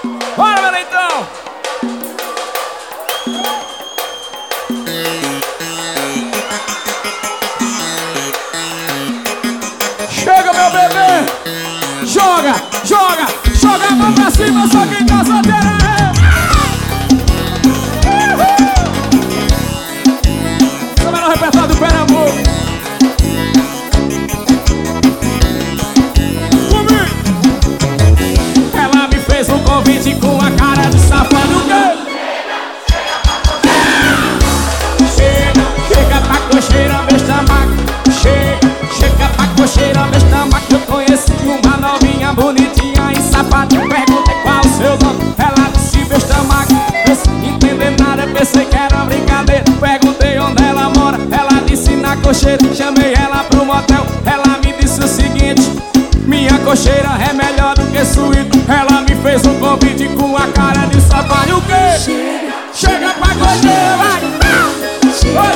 Bora, meu então! Chega, meu bebê! Joga, joga, joga a mão pra cima, só quem tá solteira é! Esse é o melhor repertório do Pernambuco. Ela me fez um convite com a cara de safado. Chega, chega pra cocheira, besta maca. Chega pra cocheira, besta maca. Eu conheci uma novinha bonitinha e safada. Perguntei qual o seu nome, ela disse besta maca. Eu sem entender nada, pensei que era brincadeira. Perguntei onde ela mora, ela disse na cocheira. Chamei ela pro motel, ela me disse o seguinte: minha cocheira é melhor do que suíte. Ela me fez um convite com a cara de safado. E o quê? Chega pra cocheira, vai! Vai,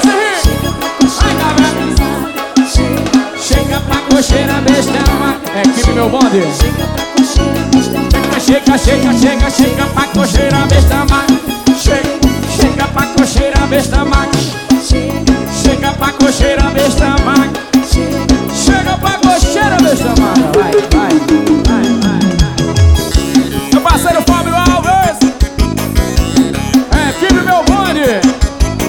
chega pra cocheira, besta maca. Equipe meu bonde. Chega, chega, chega, chega pra cocheira, besta maca. Chega pra cocheira, besta maca. Chega pra cocheira, besta maca. Chega pra cocheira, besta maca. Vai, vai, vai, vai. Meu parceiro Fábio Alves. Equipe meu bonde.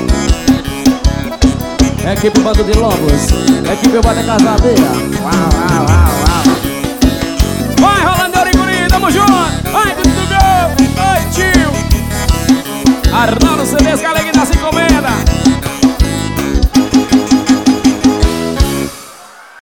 Equipe Bando de Lobos. Equipe Banda Casadeira.